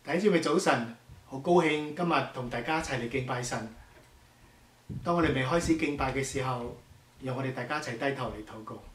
弟兄姊妹早晨，好高興今日同大家一齊嚟敬拜神。當我哋未開始敬拜嘅時候，讓我哋大家一齊低頭嚟禱告。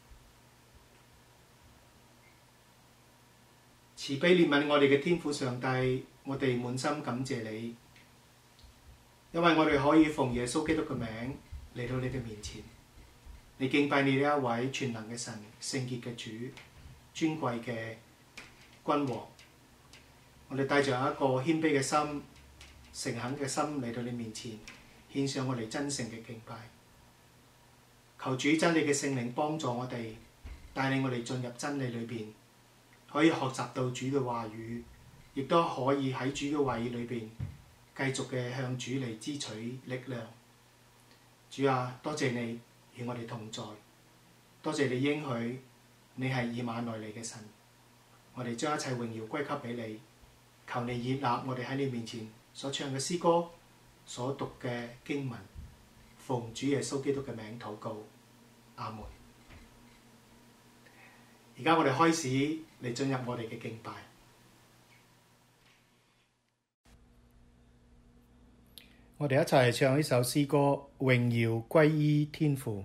慈悲憐憫我哋嘅天父上帝，我哋滿心感謝你，因為我哋可以奉耶穌基督嘅名嚟到你嘅面前，你敬拜你呢一位全能嘅神、聖潔嘅主、尊貴嘅君王。我哋帶着一個謙卑嘅心、誠懇嘅心嚟到你面前，獻上我哋真誠嘅敬拜。求主真理嘅聖靈幫助我哋，帶領我哋進入真理裏邊，可以學習到主嘅話語，亦都可以喺主嘅話語裏邊繼續嘅向主嚟支取力量。主啊，多謝你與我哋同在，多謝你應許你係以馬內利嘅神。我哋將一切榮耀歸給俾你。求你悅納我哋喺你面前所唱嘅詩歌，所讀嘅經文，奉主耶穌基督嘅名禱告，阿門。而家我哋開始嚟進入我哋嘅敬拜。我哋一齊唱呢首詩歌，榮耀歸於天父。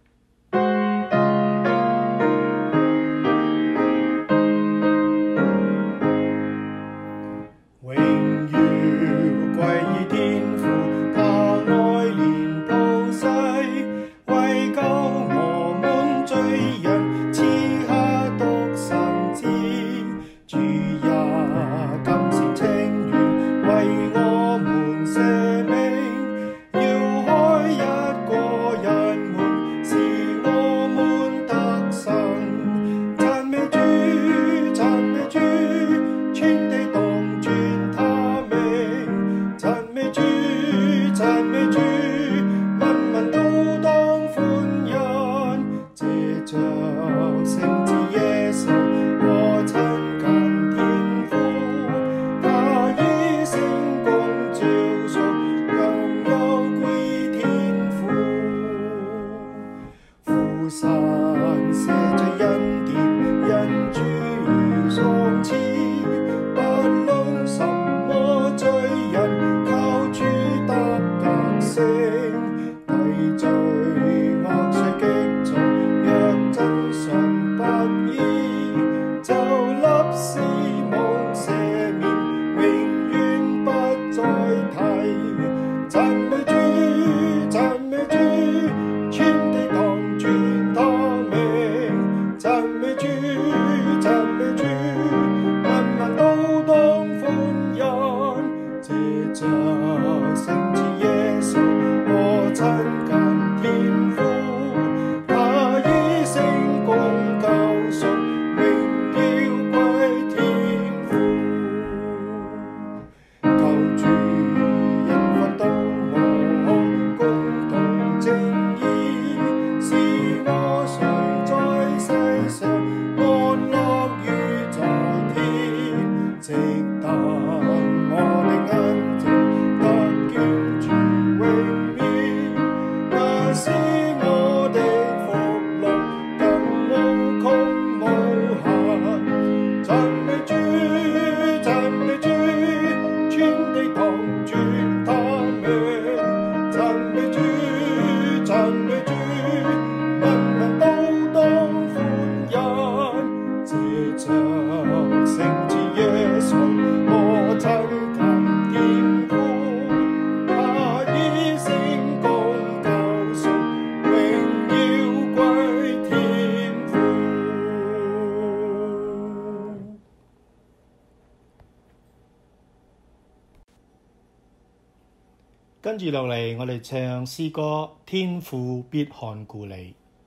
跟住落嚟，我哋唱詩歌《天父必看顧你》。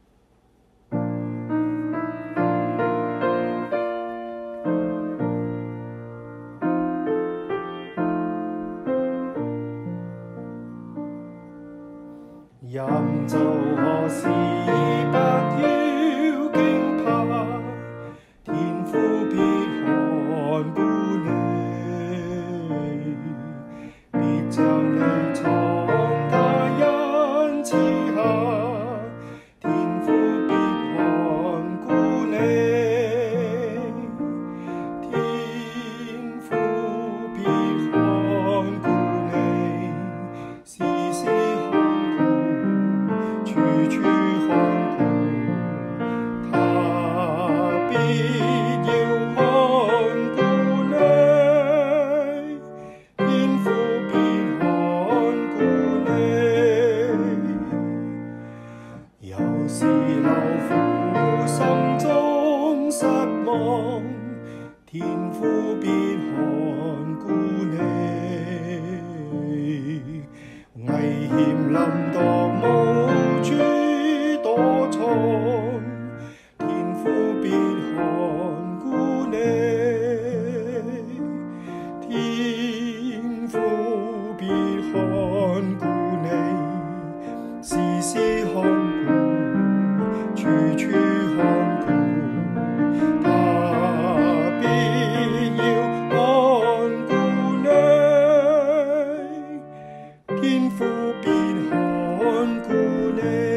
任做何事不要驚怕，天父必看顧你，必將你藏他恩賜下，天父必看顧你，天父必看顧你，危險臨到無處躲藏，天父必看顧你，天父必看顧你，時時看顧，處處看顧，他必要看顧你，天父必看顧你。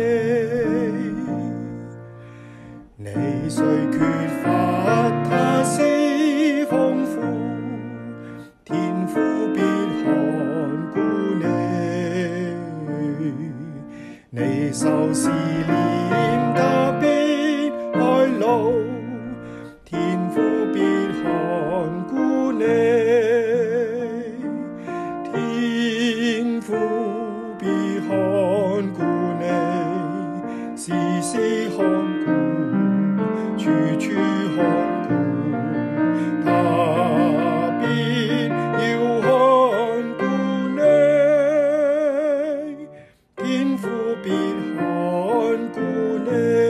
你雖缺乏他施豐富，天父必看顧你。你受試煉，他必開路，天父必看顧你，天父必看顧你，時時看顧，處處看顧，他必要看顧你，天父必看顧你。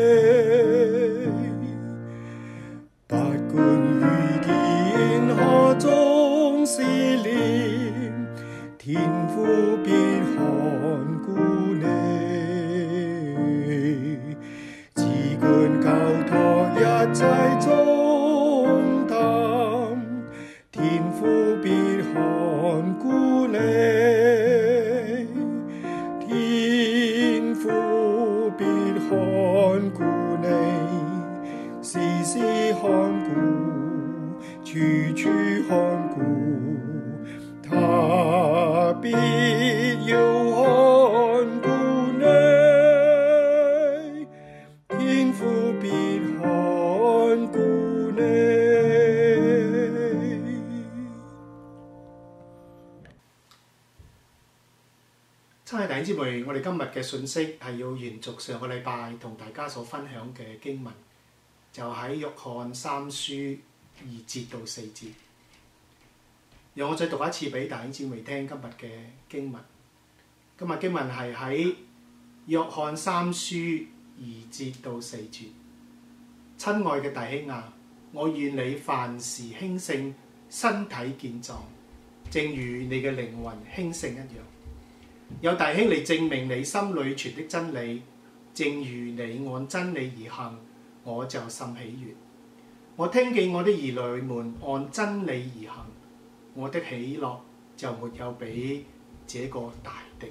不管遇見何種試煉，天父必看顧你，只管交託一切重擔，天父必看顧你，天父必看顧你，時時看顧，處處看顧，他必要看顧你，天父必看顧你。 親愛弟兄姊妹，我哋今日嘅信息係要延續上個禮拜同大家所分享嘅經文，就喺約翰三書2節到4節。讓我再讀一次俾弟兄姊妹聽今日嘅經文。今日經文係喺約翰三書2節到4節。親愛嘅弟兄啊，我願你凡事興盛，身體健壯，正如你嘅靈魂興盛一樣。有弟兄嚟證明你心裏存的真理，正如你按真理而行，我就甚喜悅。我聽見我的兒女們按真理而行，我的喜樂就沒有比這個大的。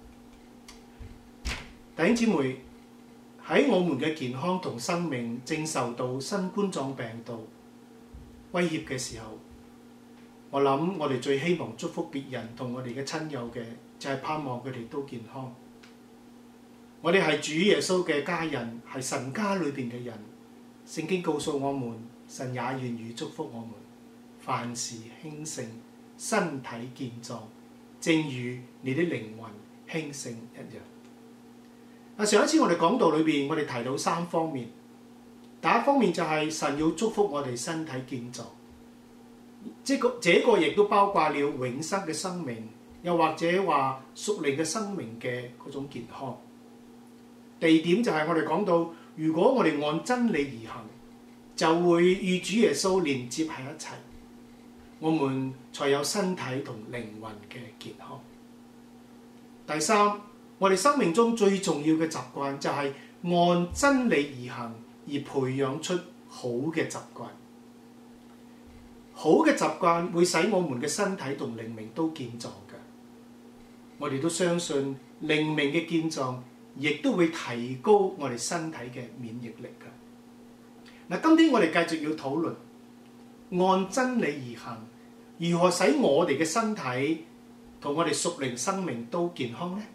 弟兄姊妹，喺我們嘅健康同生命正受到新冠狀病毒威脅嘅時候，我諗我哋最希望祝福別人同我哋嘅親友嘅，就係盼望佢哋都健康。我哋係主耶穌嘅家人，係神家裏邊嘅人。聖經告訴我們，神也願意祝福我們，凡事興盛，身體健壯，正如你的靈魂興盛一樣。上一次我哋講道裏邊，我哋提到3方面。第一方面就係神要祝福我哋身體健壯，這個亦都包括了永生嘅生命，又或者話屬靈嘅生命嘅嗰種健康。第二點就係我哋講到，如果我哋按真理而行，就會與主耶穌連接喺一齊，我們才有身體同靈魂嘅健康。第三，我哋生命中最重要嘅習慣就係按真理而行，而培養出好嘅習慣。好嘅習慣會使我們嘅身體同靈命都健壯嘅。我哋都相信靈命嘅健壯，亦都會提高我哋身體嘅免疫力嘅。嗱，今天我哋繼續要討論按真理而行，如何使我哋嘅身體同我哋屬靈生命都健康呢？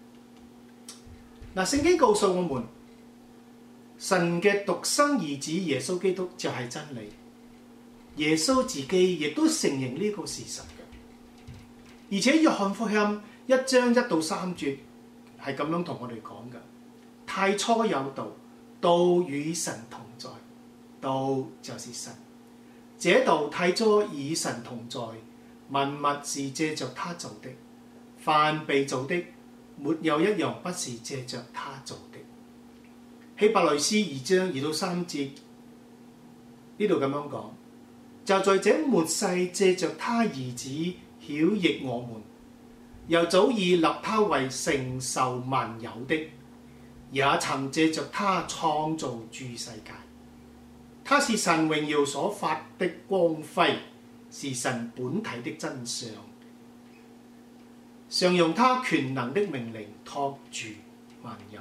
嗱，聖經告訴我們，神嘅獨生兒子耶穌基督就係真理。耶穌自己亦都承認呢個事實嘅，而且約翰福音1章1到3節係咁樣同我哋講嘅：太初有道，道與神同在，道就是神。 這道太初與神同在，萬物是借着他做的，凡被造的，沒有一樣不是借着他做的。希伯來書2章2到3節呢度咁樣講，就在這末世借着他兒子曉諭我們，又早已立他為承受萬有的，也曾借着他創造諸世界。他是神榮耀所發的光輝，是神本體的真相，常用他權能的命令托住萬有。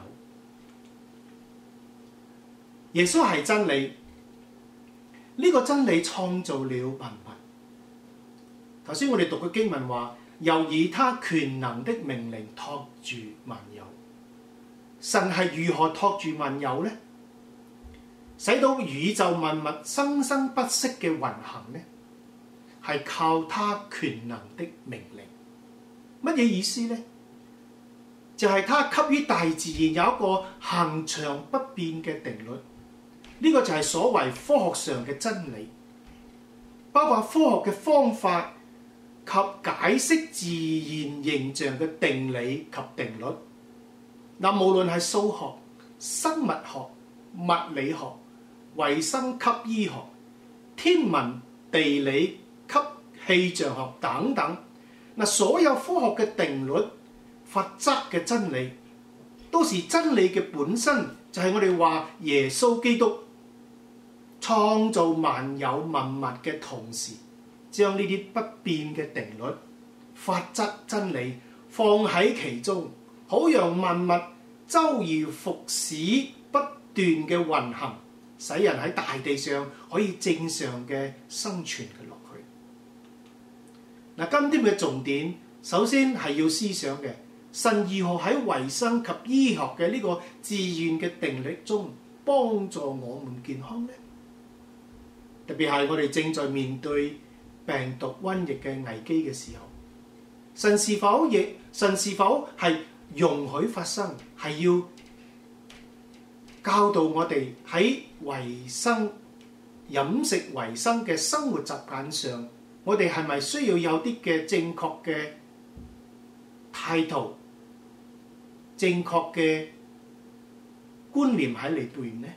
耶穌係真理，呢個真理創造了萬物。頭先我哋讀嘅經文話，又以他權能的命令托住萬有。神係如何托住萬有呢？使到宇宙萬物生生不息嘅運行呢？係靠他權能的命令。乜嘢意思呢？就係他給予大自然有一個恆常不變嘅定律。呢個就係所謂科學上嘅真理，包括科學嘅方法及解釋自然形象嘅定理及定律。嗱，無論係數學、生物學、物理學、衛生及醫學、天文、地理及氣象學等等，嗱，所有科學嘅定律、法則嘅真理，都是真理嘅本身，就係我哋話耶穌基督創造萬有萬物嘅同時，將呢啲不變嘅定律、法則、真理放喺其中，好讓萬物周而復始不斷嘅運行，使人喺大地上可以正常嘅生存嘅落去。嗱，今天嘅重點首先係要思想嘅，神如何喺維生及醫學嘅呢個自然嘅定律中幫助我們健康呢？特別係我哋正在面對病毒瘟疫嘅危機嘅時候，神是否係容許發生，係要教導我哋喺維生、飲食維生嘅生活習慣上，我哋係咪需要有啲嘅正確嘅態度、正確嘅觀念喺裏邊呢？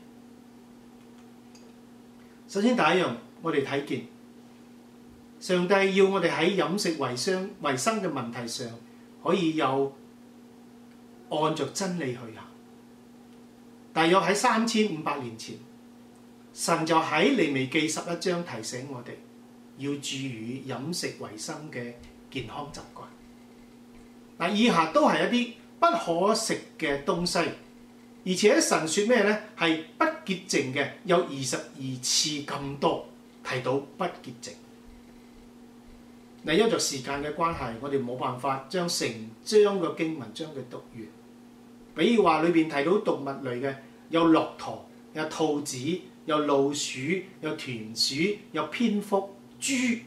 首先第一樣，我哋睇見上帝要我哋喺飲食維生嘅問題上，可以有按着真理去行。大約喺3500年前，神就喺利未記11章提醒我哋要注意飲食維生嘅健康習慣。嗱，以下都係一啲不可食嘅東西，而且神說咩呢？係不潔淨嘅，有22次咁多提到不潔淨。嗱，因着時間嘅關係，我哋冇辦法將成章嘅經文將佢讀完。比如話裏邊提到動物類嘅，有駱駝、有兔子、有老鼠、有田鼠、有蝙蝠、豬；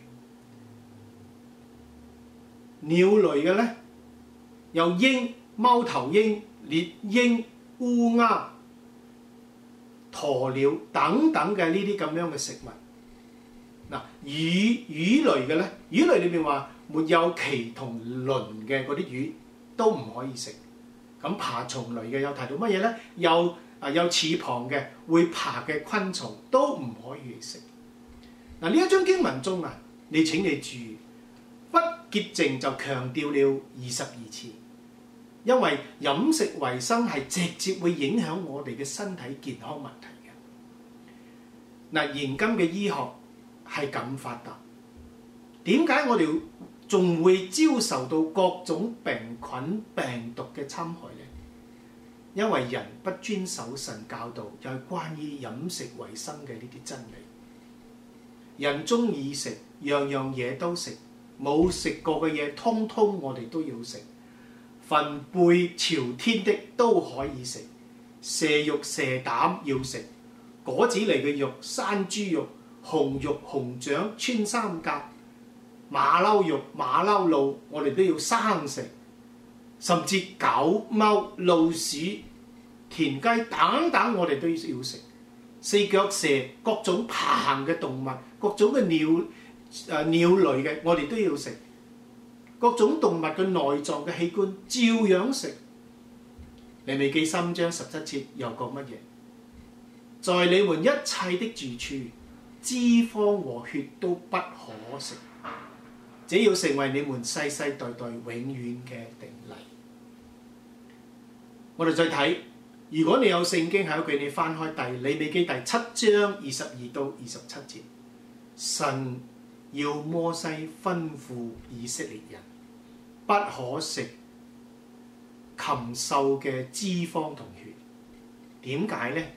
鳥類嘅咧，有鷹、貓頭鷹、獵鷹、烏鴉、鴕鳥等等嘅呢啲咁樣嘅食物。嗱，魚類嘅咧，魚類裏邊話沒有鰭同鱗嘅嗰啲魚都唔可以食。咁爬蟲類嘅有提到乜嘢咧？有翅膀嘅會爬嘅昆蟲都唔可以食。嗱，呢一章經文中啊，請你注意，不潔淨就強調了22次，因為飲食維生係直接會影響我哋嘅身體健康問題嘅。嗱，現今嘅醫學係咁發達，點解我哋仲會遭受到各種病菌病毒嘅侵害呢？因為人不遵守神教導，就係關於飲食維生嘅呢啲真理。人中意食，樣樣嘢都食，冇食過嘅嘢，通通我哋都要食。墳背朝天的都可以食，蛇肉蛇膽要食，果子狸嘅肉、山豬肉、紅肉紅掌、穿三甲、馬騮肉、馬騮腦，我哋都要生食。甚至狗、貓、老鼠、田雞等等，我哋都要食。 四腳蛇、各種爬行嘅動物、各種嘅鳥類嘅，我哋都要食。各種動物嘅內臟嘅器官照樣食。利未記3章17節又講乜嘢？在你們一切的住處，脂肪和血都不可食，這要成為你們世世代代永遠嘅定例。我哋再睇，如果你有聖經喺屋企，你翻開利未記第7章22到27節，神要摩西吩咐以色列人不可食禽獸嘅脂肪同血。點解呢？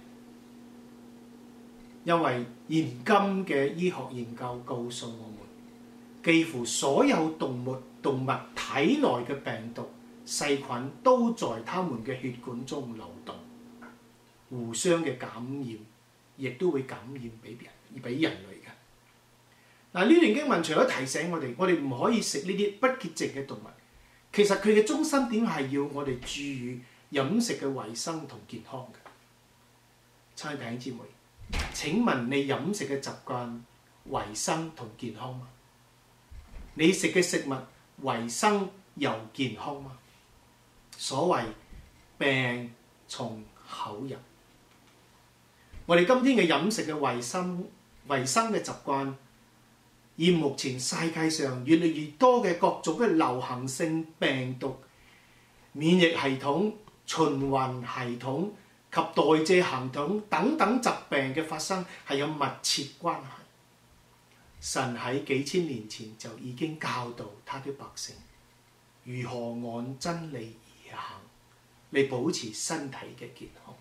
因為現今嘅醫學研究告訴我們，幾乎所有動物體內嘅病毒細菌都在它們嘅血管中流動，互相嘅感染，亦都會感染俾人類嘅。嗱，呢段經文除咗提醒我哋唔可以食呢啲不潔淨嘅動物，其實佢嘅中心點係要我哋注意飲食嘅衞生同健康嘅。親愛弟兄姊妹，請問你飲食嘅習慣衞生同健康嗎？你食嘅食物衞生又健康嗎？所謂病從口入，我哋今天嘅飲食嘅衞生嘅習慣，以目前世界上越嚟越多嘅各種嘅流行性病毒、免疫系統、循環系統及代謝系統等等疾病嘅發生係有密切關係。神喺幾千年前就已經教導他的百姓如何按真理而行，嚟保持身體嘅健康。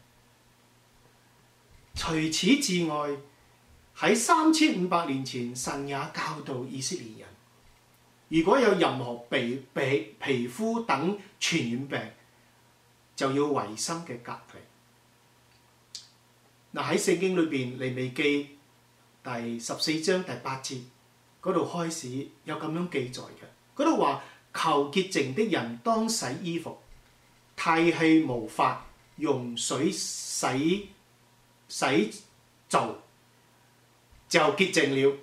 除此之外，喺3500年前，神也教導以色列人，如果有任何皮膚等傳染病，就要衞生嘅隔離。喺聖經裏邊，利未記第14章第8節嗰度開始有咁樣記載嘅，嗰度話：求潔淨的人當洗衣服，剃去毛髮，用水洗就潔淨了，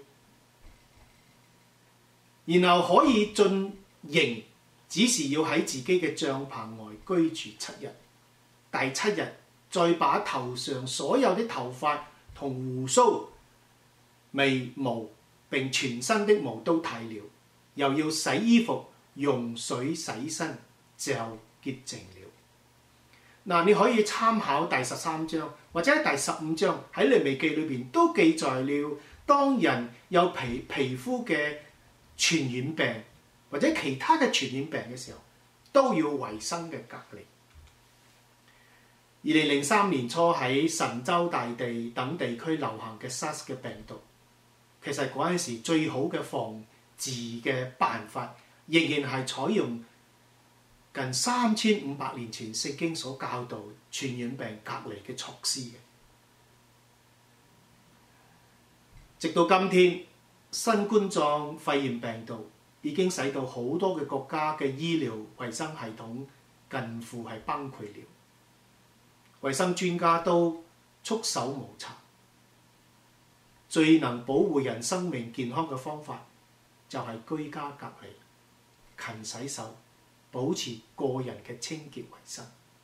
然後可以進營，只是要喺自己嘅帳棚外居住7日。第7日再把頭上所有的頭髮同鬍鬚、眉毛並全身的毛都剃了，又要洗衣服，用水洗身，就潔淨了。你可以參考第13章或者第15章，喺利未記裏邊都記載了，當人有皮膚嘅傳染病或者其他嘅傳染病嘅時候，都要衞生嘅隔離。2003年初喺神州大地等地區流行嘅 SARS 嘅病毒，其實嗰陣時最好嘅防治嘅辦法，仍然係採用近3500年前聖經所教導傳染病隔離嘅措施嘅。直到今天，新冠狀肺炎病毒已經使到好多嘅國家嘅醫療衞生系統近乎係崩潰了。衞生專家都束手無策，最能保護人生命健康嘅方法就係居家隔離、勤洗手、保持個人嘅清潔衞生。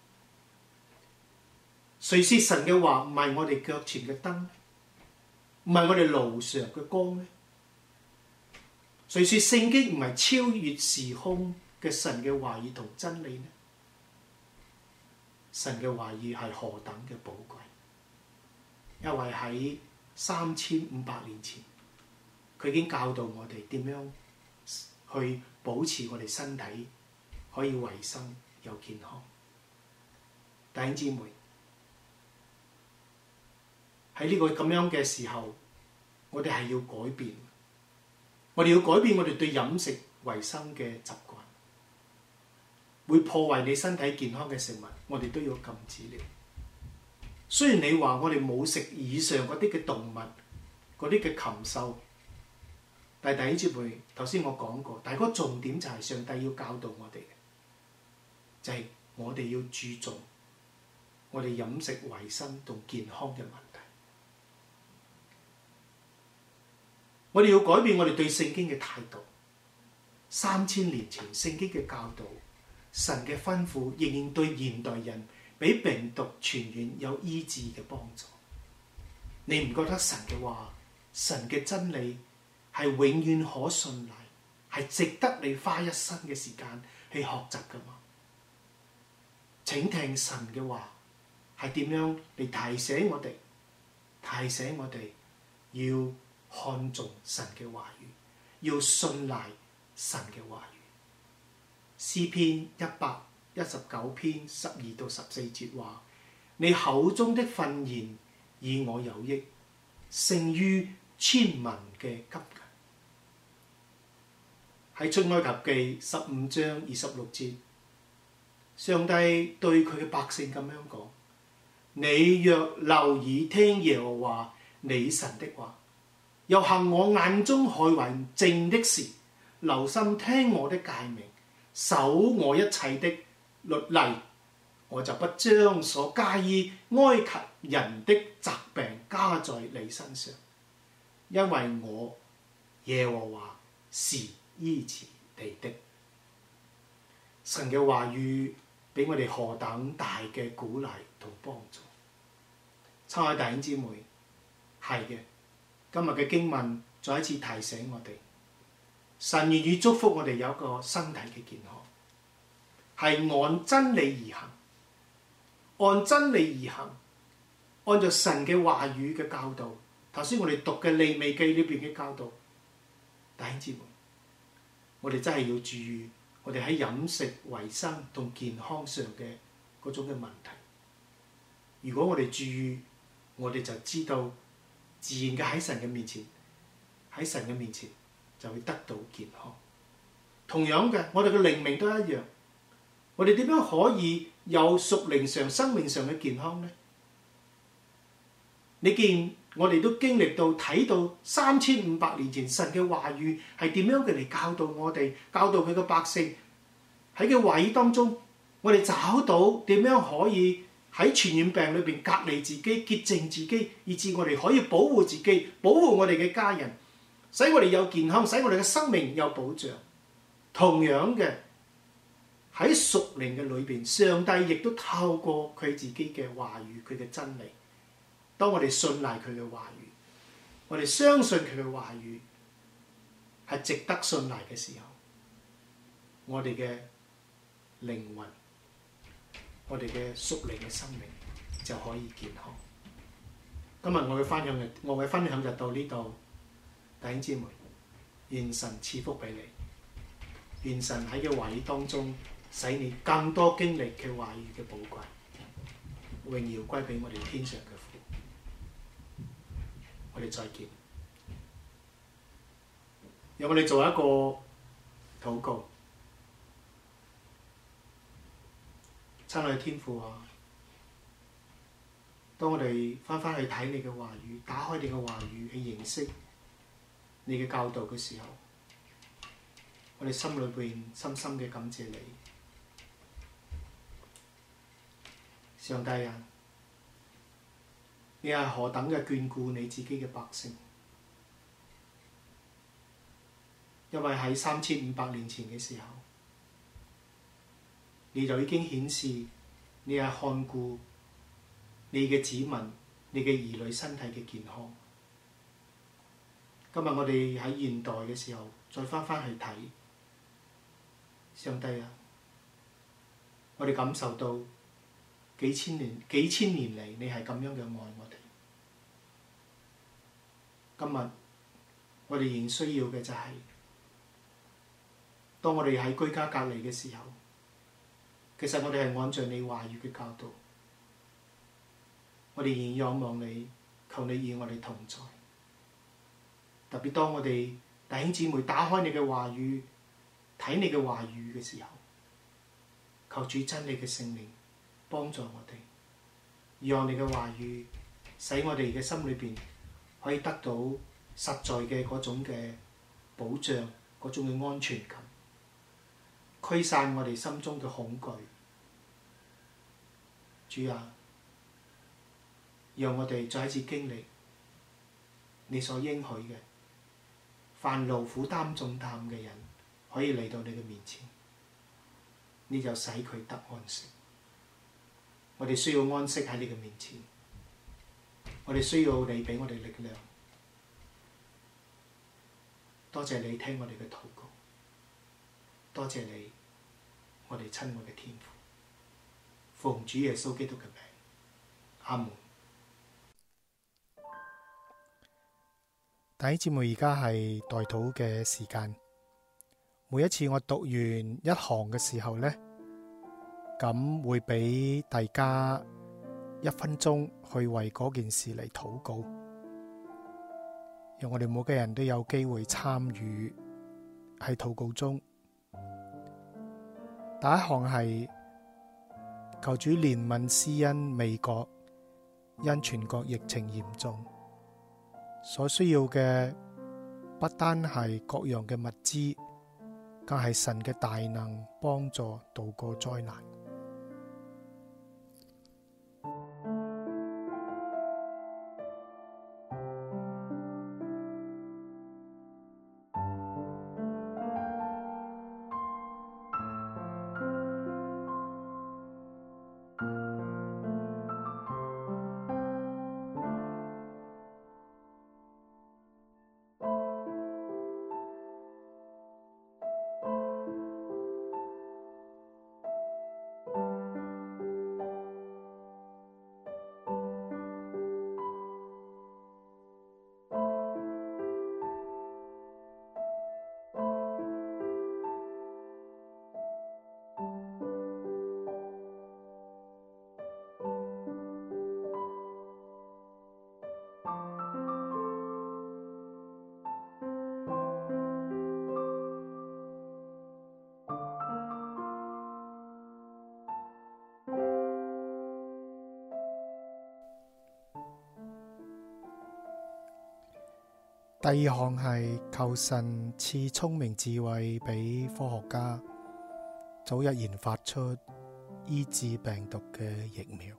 誰說神嘅話唔係我哋腳前嘅燈，唔係我哋路上嘅光呢？誰說聖經唔係超越時空嘅神嘅話語同真理呢？神嘅話語係何等嘅寶貴，因為喺3500年前，佢已經教導我哋點樣去保持我哋身體可以衞生又健康。弟兄姊妹，喺呢個咁樣嘅時候，我哋係要改變，我哋要改變我哋對飲食衞生嘅習慣。會破壞你身體健康嘅食物，我哋都要禁止了。雖然你話我哋冇食以上嗰啲嘅動物，嗰啲嘅禽獸，但係弟兄姊妹，頭先我講過，但係嗰個重點就係上帝要教導我哋嘅，就係我哋要注重我哋飲食衞生同健康嘅問題。 我哋要改變我哋對聖經嘅態度。3000年前聖經嘅教導，神嘅吩咐仍然對現代人比病毒傳染有醫治嘅幫助。你唔覺得神嘅話、神嘅真理係永遠可信賴，係值得你花一生嘅時間去學習㗎嘛？請聽神嘅話係點樣嚟提醒我哋，要看重神嘅話語，要信賴神嘅話語。詩篇119篇12到14節話：你口中的訓言以我有益，勝於千文嘅金銀。喺出埃及記15章26節，上帝對佢嘅百姓咁樣講：你若留意聽耶和華你神的話，又行我眼中看為正的事，留心聽我的誡命，守我一切的律例，我就不將所加於埃及人的疾病加在你身上，因為我耶和華是醫治你的。神嘅話語俾我哋何等大嘅鼓勵同幫助！親愛弟兄姊妹，係嘅，今日嘅經文再一次提醒我哋，神願意祝福我哋有一個身體嘅健康，係按真理而行，按真理而行，按照神嘅話語嘅教導。頭先我哋讀嘅利未記裏邊嘅教導，弟兄姊妹，我哋真係要注意我哋喺飲食、衞生同健康上嘅嗰種嘅問題。如果我哋注意，我哋就知道自然嘅喺神嘅面前就會得到健康。同樣嘅，我哋嘅靈命都一樣。我哋點樣可以有屬靈上、生命上嘅健康呢？你見我哋都經歷到睇到3500年前神嘅話語係點樣嘅嚟教導我哋，教導佢嘅百姓。喺嘅話語當中，我哋找到點樣可以喺傳染病裏邊隔離自己、潔淨自己，以致我哋可以保護自己、保護我哋嘅家人，使我哋有健康，使我哋嘅生命有保障。同樣嘅喺屬靈嘅裏邊，上帝亦都透過佢自己嘅話語、佢嘅真理。當我哋信賴佢嘅話語，我哋相信佢嘅話語係值得信賴嘅時候，我哋嘅靈魂、我哋嘅屬靈嘅生命就可以健康。今日我嘅分享就到呢度，弟兄姊妹，願神賜福俾你，願神喺嘅話語當中使你更多經歷佢話語嘅寶貴，榮耀歸俾我哋天上嘅父。我哋再見，讓我哋做一個禱告。親愛的天父啊，當我哋翻去睇你嘅話語，打開你嘅話語去認識你嘅教導嘅時候，我哋心裏邊深深嘅感謝你，上帝啊！你係何等嘅眷顧你自己嘅百姓，因為喺3500年前嘅時候，你就已經顯示你係看顧你嘅子民、你嘅兒女身體嘅健康。今日我哋喺現代嘅時候，再翻去睇，上帝啊，我哋感受到幾千年嚟，你係咁樣嘅愛我哋。今日我哋仍需要嘅就係，當我哋喺居家隔離嘅時候，其實我哋係按照你話語嘅教導，我哋仍仰望你，求你與我哋同在。特別當我哋弟兄姊妹打開你嘅話語，睇你嘅話語嘅時候，求主真理嘅聖靈幫助我哋，讓你嘅話語使我哋嘅心裏邊可以得到實在嘅嗰種嘅保障，嗰種嘅安全感，驅散我哋心中嘅恐懼。主啊，讓我哋再一次經歷你所應許嘅， 煩勞負擔重擔嘅人可以嚟到你嘅面前，你就使佢得安息。我哋需要安息喺你嘅面前，我哋需要你俾我哋力量。多謝你聽我哋嘅禱告，多謝你，我哋親愛嘅天父，奉主耶穌基督嘅名，阿門。 弟兄姊妹，而家係代禱嘅時間。每一次我讀完一行嘅時候呢，咁會俾大家1分鐘去為嗰件事嚟禱告，讓我哋每個人都有機會參與喺禱告中。第一項係求主憐憫施恩美國，因全國疫情嚴重，所需要嘅不單係各樣嘅物資，更係神嘅大能幫助渡過災難。第二項係求神賜聰明智慧俾科學家，早日研發出醫治病毒嘅疫苗。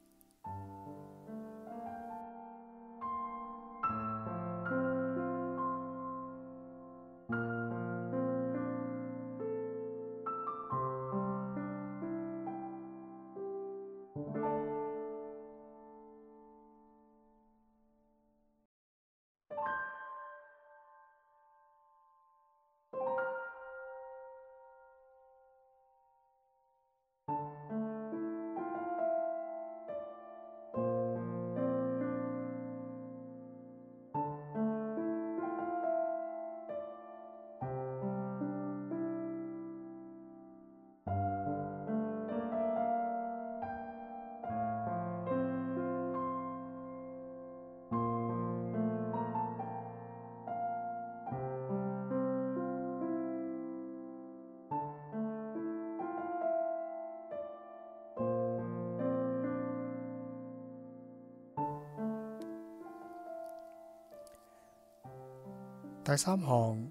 第三項，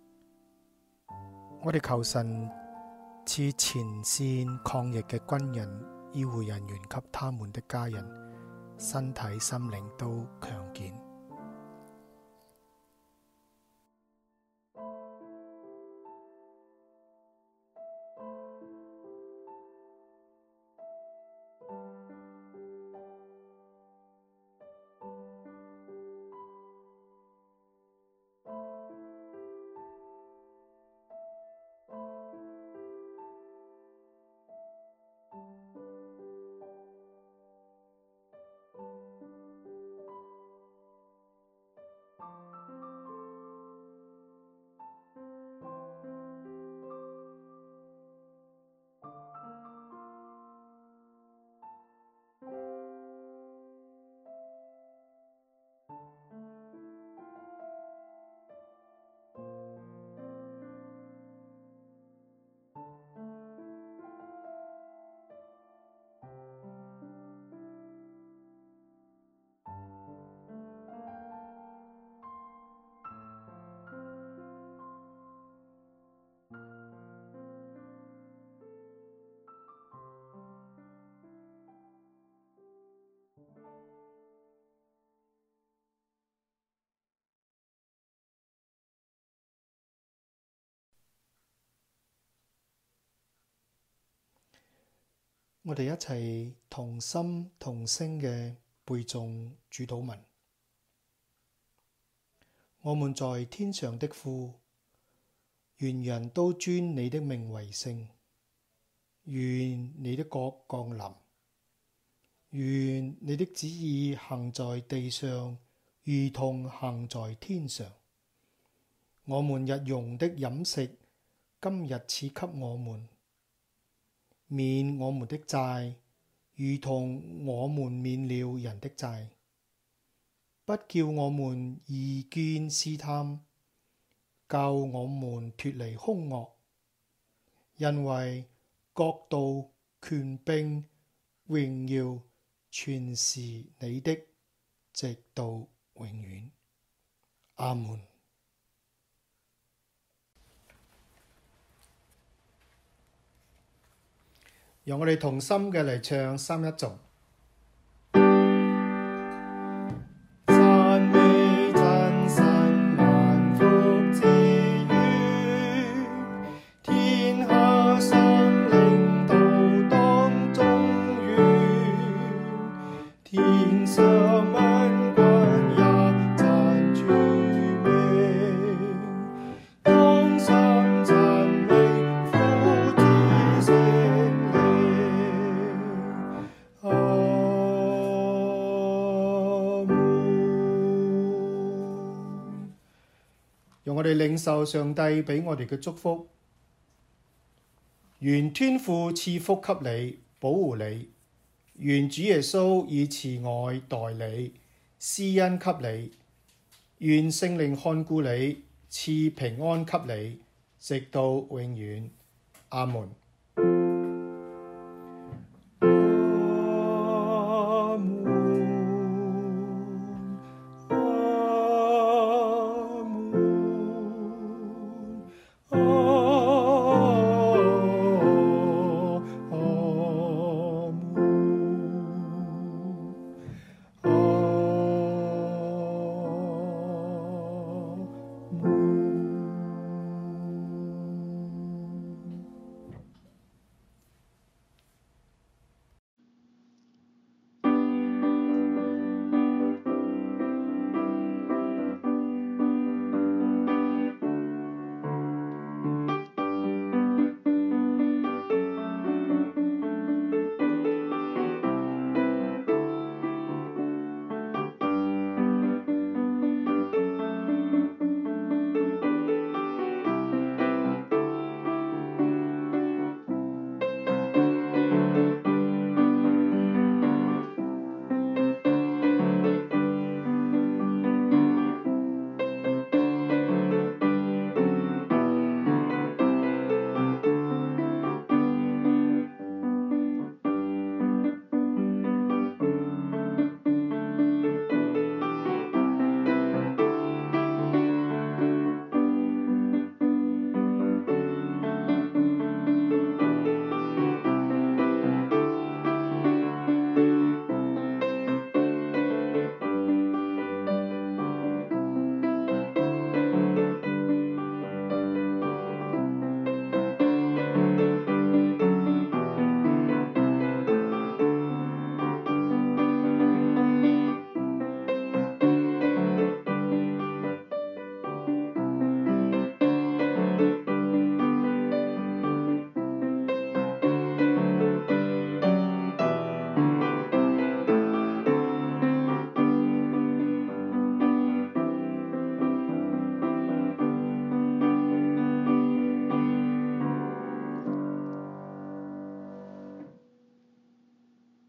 我哋求神賜前線抗疫嘅軍人、醫護人員及他們的家人，身體心靈都強健。 我哋一齊同心同聲嘅背誦主禱文。我們在天上的父，願人都尊你的名為聖。願你的國降臨。願你的旨意行在地上，如同行在天上。我們日用的飲食，今日賜給我們。免我們的債，如同我們免了人的債。不叫我們遇見試探，救我們脫離兇惡。因為國度、權柄、榮耀，全是你的，直到永遠。阿門。讓我哋同心嘅嚟唱三一頌。讚美真神萬福之源，天下生靈都當頌願，天上萬軍也讚主名，同心讚美父子聖靈。阿門。讓我哋領受上帝俾我哋嘅祝福。願天父賜福給你，保護你。願主耶穌以慈愛待你，施恩給你。願聖靈看顧你，賜平安給你，直到永遠。阿門。